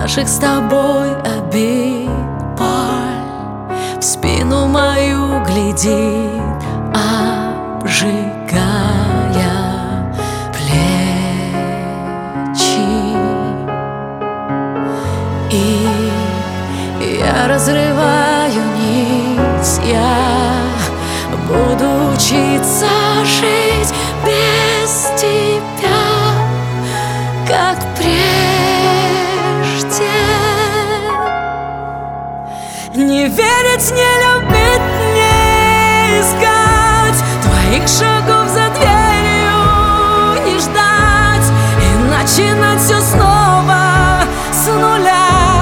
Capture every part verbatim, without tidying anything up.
наших с тобой обид, боль в спину мою глядит, обжигая плечи. И я разрываю нить, я буду учиться жить без тебя, как прежде. Не верить, не любить, не искать твоих шагов за дверью, не ждать и начинать все снова с нуля.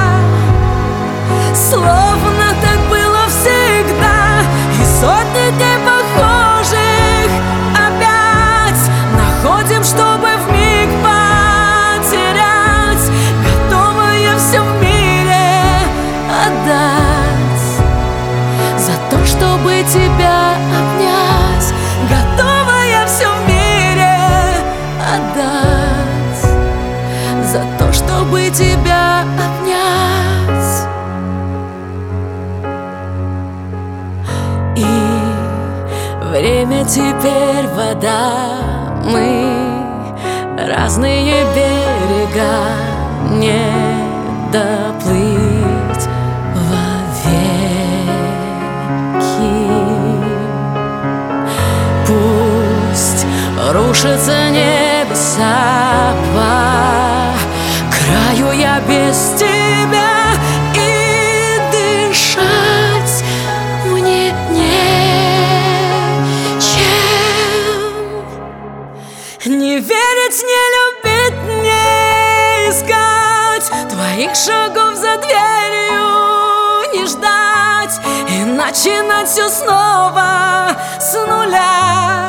Словно так было всегда, и сотни дней похожих опять находим, чтобы вмиг потерять. Готова я все в мире отдать за то, чтобы тебя обнять. Готова я все в мире отдать за то, чтобы тебя обнять. И время теперь вода, мы разные берега, не доплыть вовеки. Пусть рушатся небеса, по краю я без тебя, и дышать мне не верить, не любить, не искать твоих шагов за дверью, не ждать и начинать все снова с нуля.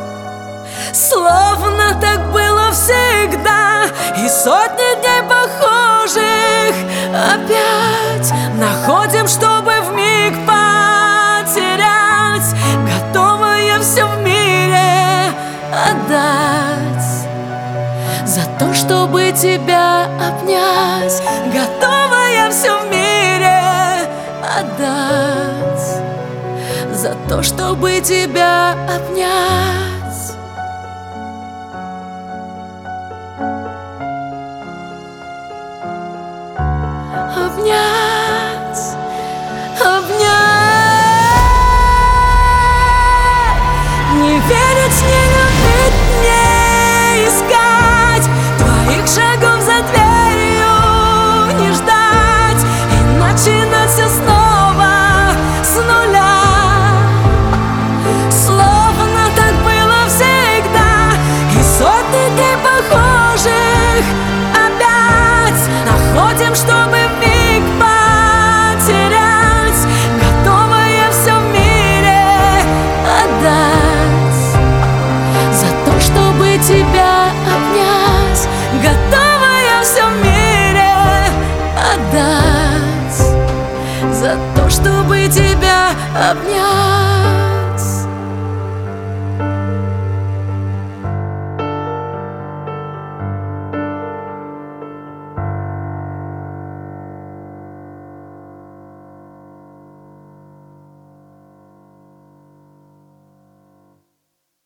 Словно так было всегда, и сотни дней похожих опять находим, чтобы вмиг потерять. Готова я все в мире отдать за то, чтобы тебя обнять. Готова я все в мире отдать за то, чтобы тебя обнять. Обнять, обнять. Не верить, не любить, не искать твоих шагов за дверью, не ждать и начинать все снова с нуля. Словно так было всегда, и сотни дней похожих опять находим, чтобы вмиг потерять. Готова я все в мире отдать за то, чтобы тебя обнять. Готова я все в мире отдать за то, чтобы тебя обнять.